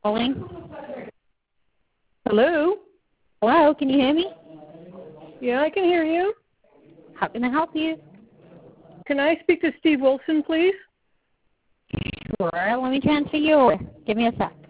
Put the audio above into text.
Calling. Hello? Hello, can you hear me? Yeah, I can hear you. How can I help you? Can I speak to Steve Wilson, please? Sure, let me transfer you over. Give me a sec.